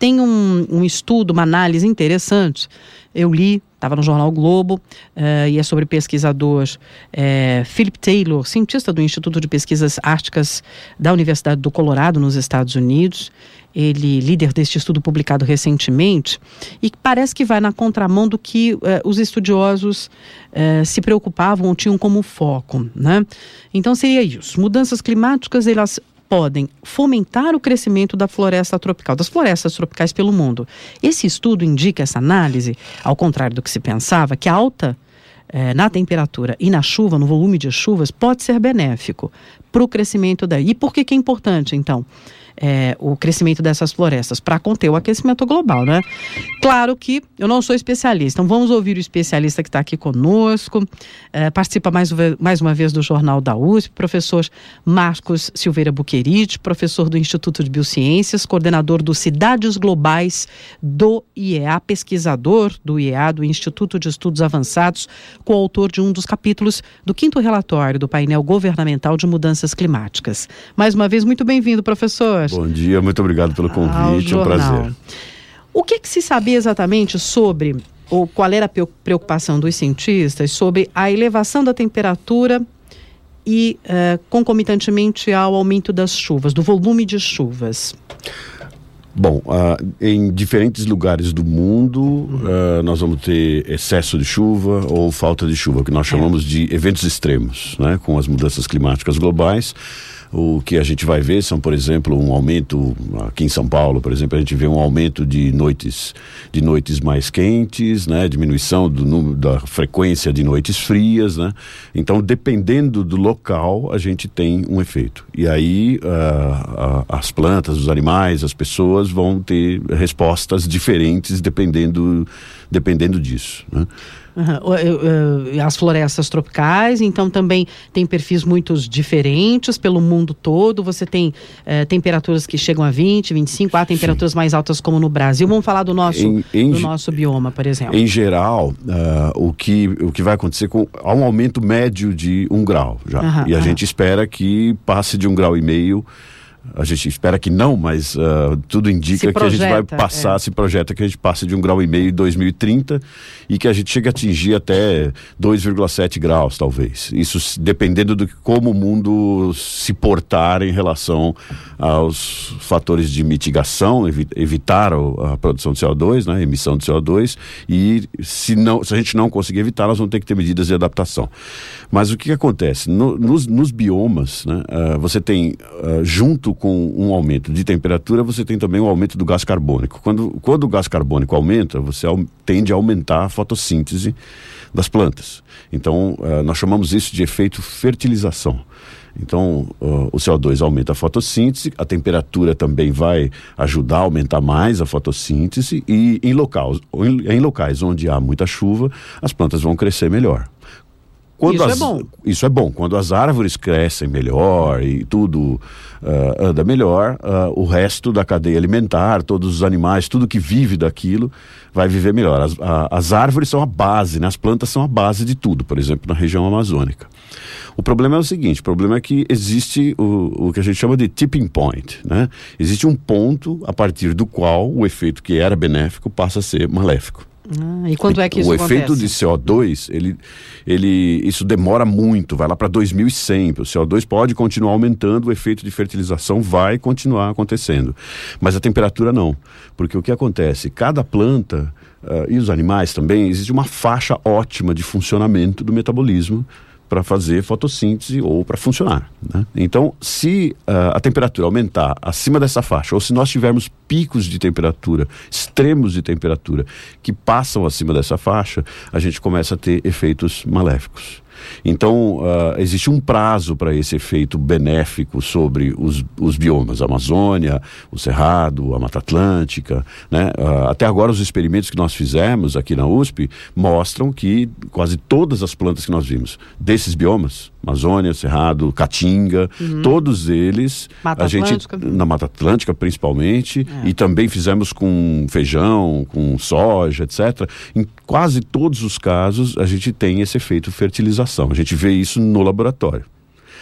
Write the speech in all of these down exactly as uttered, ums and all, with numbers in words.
tem um, um estudo, uma análise interessante, eu li, estava no jornal Globo, uh, e é sobre pesquisador uh, Philip Taylor, cientista do Instituto de Pesquisas Árticas da Universidade do Colorado, nos Estados Unidos. Ele, líder deste estudo publicado recentemente, e que parece que vai na contramão do que uh, os estudiosos uh, se preocupavam ou tinham como foco, né? Então seria isso, mudanças climáticas, elas podem fomentar o crescimento da floresta tropical, das florestas tropicais pelo mundo. Esse estudo indica, essa análise, ao contrário do que se pensava, que a alta eh, na temperatura e na chuva, no volume de chuvas, pode ser benéfico para o crescimento da... E por que que é importante, então, é, o crescimento dessas florestas? Para conter o aquecimento global, né? Claro que eu não sou especialista, então vamos ouvir o especialista que está aqui conosco, é, participa mais, mais uma vez do Jornal da U S P, professor Marcos Silveira Buquerite, professor do Instituto de Biociências, coordenador do Cidades Globais do I E A, pesquisador do I E A, do Instituto de Estudos Avançados, coautor de um dos capítulos do quinto relatório do painel governamental de mudanças climáticas. Mais uma vez, muito bem-vindo, professor. Bom dia, muito obrigado pelo convite, é um prazer. O que, que se sabia exatamente sobre, ou qual era a preocupação dos cientistas sobre a elevação da temperatura e uh, concomitantemente ao aumento das chuvas, do volume de chuvas? Bom, uh, em diferentes lugares do mundo, uh, nós vamos ter excesso de chuva ou falta de chuva, que nós chamamos é. de eventos extremos, né, com as mudanças climáticas globais. O que a gente vai ver são, por exemplo, um aumento, aqui em São Paulo, por exemplo, a gente vê um aumento de noites, de noites mais quentes, né? Diminuição do número, da frequência de noites frias, né? Então, dependendo do local, a gente tem um efeito. E aí, uh, uh, as plantas, os animais, as pessoas vão ter respostas diferentes dependendo, dependendo disso, né? Uhum. As florestas tropicais, então também tem perfis muito diferentes pelo mundo todo. Você tem uh, temperaturas que chegam a vinte, vinte e cinco, há temperaturas Sim. mais altas como no Brasil. Vamos falar do nosso, em, em, do nosso bioma, por exemplo. Em geral, uh, o, que, o que vai acontecer com há um aumento médio de um grau já. Uhum, e a uhum. gente espera que passe de um grau e meio. A gente espera que não, mas uh, tudo indica projeta, que a gente vai passar, é. se projeta que a gente passe de um grau e meio em dois mil e trinta e que a gente chegue a atingir até dois vírgula sete graus, talvez. Isso dependendo do como o mundo se portar em relação aos fatores de mitigação, evi evitar o, a produção de C O dois, né, a emissão de C O dois, e se, não, se a gente não conseguir evitar, nós vamos ter que ter medidas de adaptação. Mas o que, que acontece? No, nos, nos biomas, né, uh, você tem, uh, junto com um aumento de temperatura, você tem também um aumento do gás carbônico. Quando, quando o gás carbônico aumenta, você au- tende a aumentar a fotossíntese das plantas. Então, uh, nós chamamos isso de efeito fertilização. Então, uh, o C O dois aumenta a fotossíntese, a temperatura também vai ajudar a aumentar mais a fotossíntese e em locais, em, em locais onde há muita chuva, as plantas vão crescer melhor. Quando isso as, é bom. Isso é bom. Quando as árvores crescem melhor e tudo uh, anda melhor, uh, o resto da cadeia alimentar, todos os animais, tudo que vive daquilo, vai viver melhor. As, a, as árvores são a base, né? As plantas são a base de tudo, por exemplo, na região amazônica. O problema é o seguinte, o problema é que existe o, o que a gente chama de tipping point, né? Existe um ponto a partir do qual o efeito que era benéfico passa a ser maléfico. Ah, e quando é que isso o acontece? O efeito de C O dois, ele, ele, isso demora muito, vai lá para dois mil e cem. O C O dois pode continuar aumentando, o efeito de fertilização vai continuar acontecendo. Mas a temperatura não. Porque o que acontece? Cada planta, uh, e os animais também, existe uma faixa ótima de funcionamento do metabolismo para fazer fotossíntese ou para funcionar, né? Então, se uh, a temperatura aumentar acima dessa faixa, ou se nós tivermos picos de temperatura, extremos de temperatura, que passam acima dessa faixa, a gente começa a ter efeitos maléficos. Então, uh, existe um prazo para esse efeito benéfico sobre os, os biomas, a Amazônia, o Cerrado, a Mata Atlântica, né? Uh, até agora, os experimentos que nós fizemos aqui na U S P mostram que quase todas as plantas que nós vimos desses biomas, Amazônia, Cerrado, Caatinga, uhum. todos eles, Mata a gente, Atlântica. na Mata Atlântica principalmente, é. e também fizemos com feijão, com soja, etcétera. Em quase todos os casos, a gente tem esse efeito fertilização. A gente vê isso no laboratório.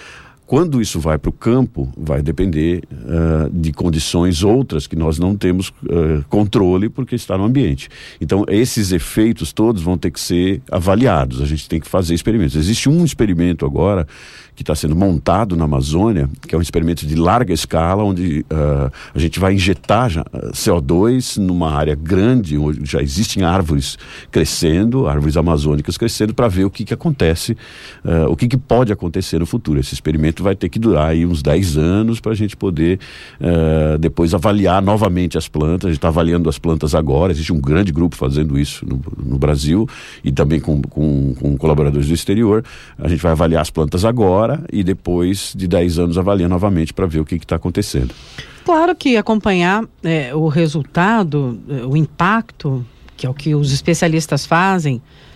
Quando isso vai para o campo, vai depender uh, de condições outras que nós não temos uh, controle porque está no ambiente. Então, esses efeitos todos vão ter que ser avaliados. A gente tem que fazer experimentos. Existe um experimento agora que está sendo montado na Amazônia, que é um experimento de larga escala, onde uh, a gente vai injetar já, uh, C O dois numa área grande, onde já existem árvores crescendo, árvores amazônicas crescendo, para ver o que, que acontece, uh, o que, que pode acontecer no futuro. Esse experimento vai ter que durar aí uns dez anos para a gente poder uh, depois avaliar novamente as plantas. A gente está avaliando as plantas agora, existe um grande grupo fazendo isso no, no Brasil e também com, com, com colaboradores do exterior. A gente vai avaliar as plantas agora e depois de dez anos avaliar novamente para ver o que está acontecendo. Claro que acompanhar é, o resultado, o impacto, que é o que os especialistas fazem,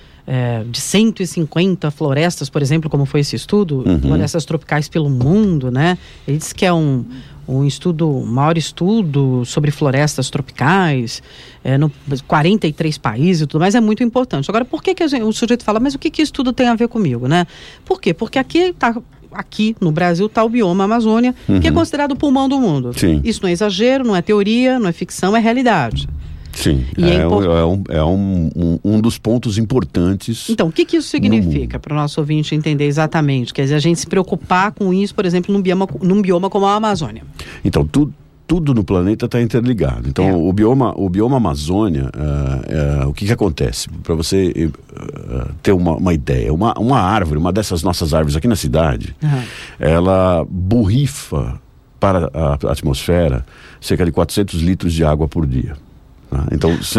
é, de cento e cinquenta florestas, por exemplo, como foi esse estudo, uhum. florestas tropicais pelo mundo, né? Ele diz que é um, um estudo, o maior estudo sobre florestas tropicais, é, no quarenta e três países e tudo mais, é muito importante. Agora, por que, que a gente, o sujeito fala, mas o que, que isso tudo tem a ver comigo, né? Por quê? Porque aqui está... Aqui no Brasil está o bioma Amazônia, uhum. que é considerado o pulmão do mundo. Sim. Isso não é exagero, não é teoria, não é ficção, é realidade. Sim, e é, é, import... é, um, é um, um, um dos pontos importantes. Então, o que, que isso significa para o nosso ouvinte entender exatamente? Quer dizer, a gente se preocupar com isso, por exemplo, num bioma, num bioma como a Amazônia. Então, tudo. Tudo no planeta está interligado. Então, é. o, bioma, o bioma Amazônia, uh, uh, o que, que acontece? Para você uh, ter uma, uma ideia, uma, uma árvore, uma dessas nossas árvores aqui na cidade, uhum. ela borrifa para a atmosfera cerca de quatrocentos litros de água por dia. Tá? Então, cê,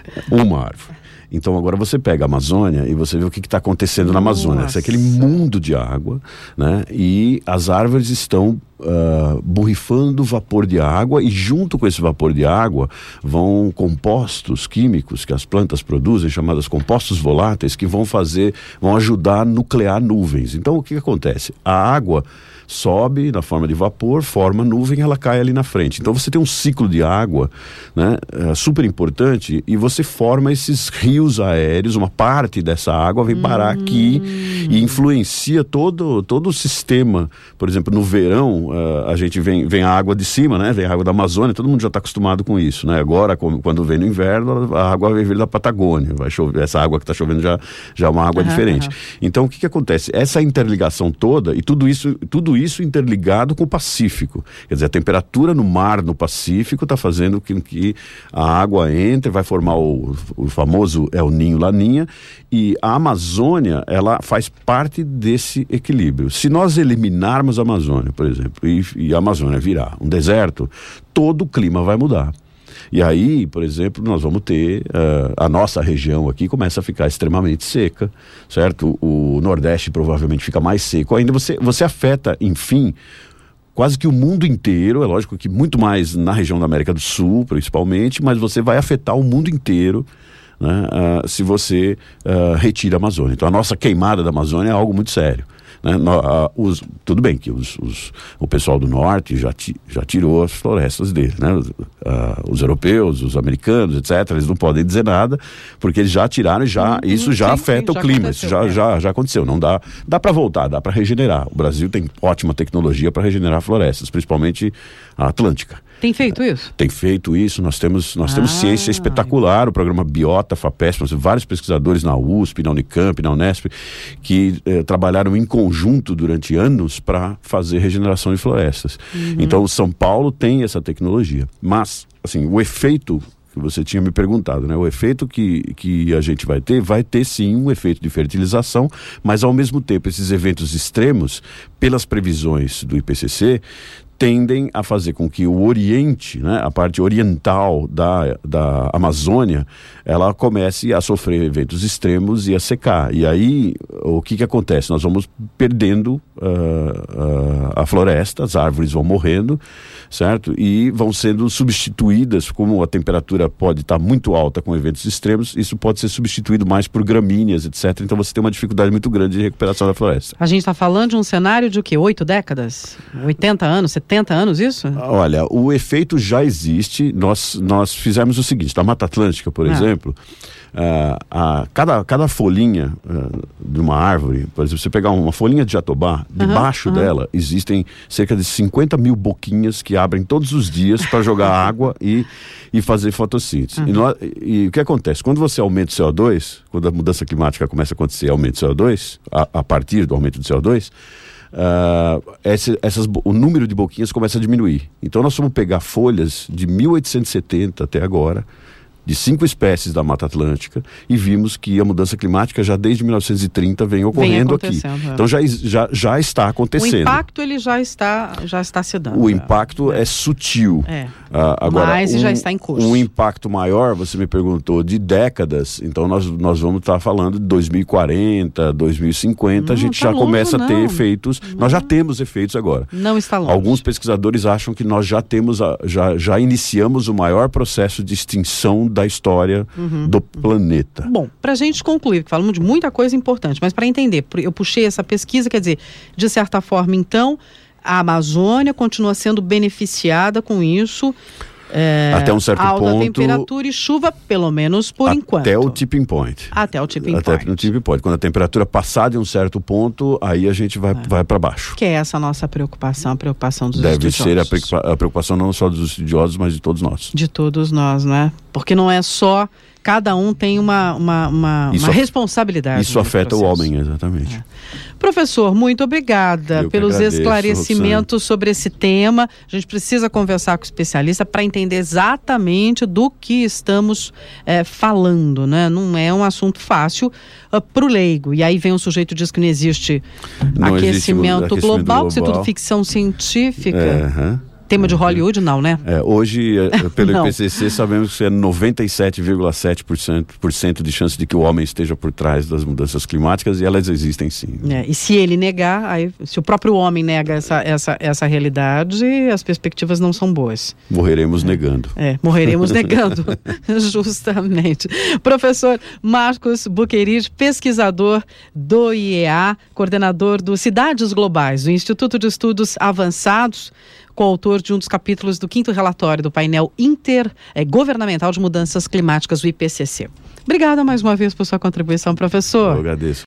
uma árvore. Então agora você pega a Amazônia e você vê o que está acontecendo na Amazônia. Isso é aquele mundo de água, né? E as árvores estão uh, borrifando vapor de água e junto com esse vapor de água vão compostos químicos que as plantas produzem, chamados compostos voláteis, que vão fazer, vão ajudar a nuclear nuvens. Então o que, que acontece? A água sobe na forma de vapor, forma nuvem, ela cai ali na frente. Então você tem um ciclo de água, né, é, super importante, e você forma esses rios aéreos, uma parte dessa água vem parar hum. aqui e influencia todo, todo o sistema. Por exemplo, no verão, uh, a gente vem, vem a água de cima, né, vem a água da Amazônia, todo mundo já está acostumado com isso, né? Agora, quando vem no inverno, a água vai vir da Patagônia, vai chover, essa água que está chovendo já, já é uma água uhum, diferente. Uhum. Então, o que, que acontece? Essa interligação toda, e tudo isso, tudo isso isso interligado com o Pacífico. Quer dizer, a temperatura no mar no Pacífico está fazendo com que a água entre, vai formar o, o famoso El Ninho Laninha, e a Amazônia, ela faz parte desse equilíbrio. Se nós eliminarmos a Amazônia, por exemplo, e, e a Amazônia virar um deserto, todo o clima vai mudar. E aí, por exemplo, nós vamos ter, uh, a nossa região aqui começa a ficar extremamente seca, certo? O, o Nordeste provavelmente fica mais seco. Ainda você, você afeta, enfim, quase que o mundo inteiro. É lógico que muito mais na região da América do Sul, principalmente, mas você vai afetar o mundo inteiro, né, uh, se você uh, retira a Amazônia. Então a nossa queimada da Amazônia é algo muito sério. Né? No, uh, os, tudo bem que os, os, o pessoal do norte já, ti, já tirou as florestas dele, né? Os, uh, os europeus, os americanos, etcétera, eles não podem dizer nada, porque eles já tiraram e já, uhum, isso já sim, afeta sim, o clima, isso já, é. já, já aconteceu. Não dá, dá para voltar, dá para regenerar. O Brasil tem ótima tecnologia para regenerar florestas, principalmente a Atlântica. Tem feito isso? Tem feito isso, nós temos, nós ah. temos ciência espetacular, o programa Biota, FAPESP, nós temos vários pesquisadores na U S P, na Unicamp, na Unesp, que eh, trabalharam em conjunto durante anos para fazer regeneração de florestas. Uhum. Então, São Paulo tem essa tecnologia, mas, assim, o efeito que você tinha me perguntado, né? O efeito que, que a gente vai ter, vai ter sim um efeito de fertilização, mas ao mesmo tempo esses eventos extremos, pelas previsões do I P C C, tendem a fazer com que o Oriente, né, a parte oriental da, da Amazônia, ela comece a sofrer eventos extremos e a secar. E aí, o que que acontece? Nós vamos perdendo uh, uh, a floresta, as árvores vão morrendo, certo? E vão sendo substituídas, como a temperatura pode estar muito alta com eventos extremos, isso pode ser substituído mais por gramíneas, etcétera. Então você tem uma dificuldade muito grande de recuperação da floresta. A gente está falando de um cenário de o quê? Oito décadas? oitenta anos? setenta setenta anos isso? Olha, o efeito já existe. Nós, nós fizemos o seguinte, na Mata Atlântica, por ah. exemplo, uh, a, cada, cada folhinha uh, de uma árvore, por exemplo, você pegar uma folhinha de jatobá, debaixo uhum, uhum. dela existem cerca de cinquenta mil boquinhas que abrem todos os dias para jogar água e, e fazer fotossíntese. Uhum. E, nós, e o que acontece? Quando você aumenta o C O dois, quando a mudança climática começa a acontecer, aumenta o C O dois, a, a partir do aumento do C O dois, Uh, esse, essas, o número de boquinhas começa a diminuir. Então nós vamos pegar folhas de mil oitocentos e setenta até agora, de cinco espécies da Mata Atlântica, e vimos que a mudança climática já desde mil novecentos e trinta vem ocorrendo vem aqui. É. Então já, já, já está acontecendo. O impacto ele já está, já está se dando. O impacto é, é sutil. É. Uh, agora, Mas um, já está em curso. Um impacto maior, você me perguntou, de décadas, então nós, nós vamos estar falando de dois mil e quarenta, dois mil e cinquenta, não, a gente tá já longe, começa não. a ter efeitos, não. nós já temos efeitos agora. Não está longe. Alguns pesquisadores acham que nós já temos, a, já, já iniciamos o maior processo de extinção da história uhum. do planeta. Bom, para a gente concluir, que falamos de muita coisa importante, mas para entender, eu puxei essa pesquisa, quer dizer, de certa forma, então, a Amazônia continua sendo beneficiada com isso. É, até um certo alta ponto. Alta temperatura e chuva, pelo menos por até enquanto. Até o tipping point. Até o tipping até point. o tipping point. Quando a temperatura passar de um certo ponto, aí a gente vai, é. vai para baixo. Que é essa a nossa preocupação, a preocupação dos Deve estudiosos. Deve ser a preocupação não só dos estudiosos, mas de todos nós. De todos nós, né? Porque não é só... Cada um tem uma, uma, uma, uma responsabilidade. Isso afeta o homem, exatamente. É. Professor, muito obrigada Eu pelos agradeço, esclarecimentos Roxane. sobre esse tema. A gente precisa conversar com o especialista para entender exatamente do que estamos é, falando, né? Não é um assunto fácil uh, para o leigo. E aí vem um sujeito e diz que não existe não aquecimento, existe global, global, que isso é tudo ficção científica. É, uh-huh. Tema de Hollywood, não, né? É, hoje, pelo I P C C, sabemos que é noventa e sete vírgula sete por cento de chance de que o homem esteja por trás das mudanças climáticas, e elas existem sim. É, e se ele negar, aí, se o próprio homem nega essa, essa, essa realidade, as perspectivas não são boas. Morreremos é. negando. É, morreremos negando, justamente. Professor Marcos Buquerid, pesquisador do I E A, coordenador do Cidades Globais, do Instituto de Estudos Avançados, coautor de um dos capítulos do quinto relatório do painel intergovernamental de mudanças climáticas, o I P C C. Obrigada mais uma vez por sua contribuição, professor. Eu agradeço.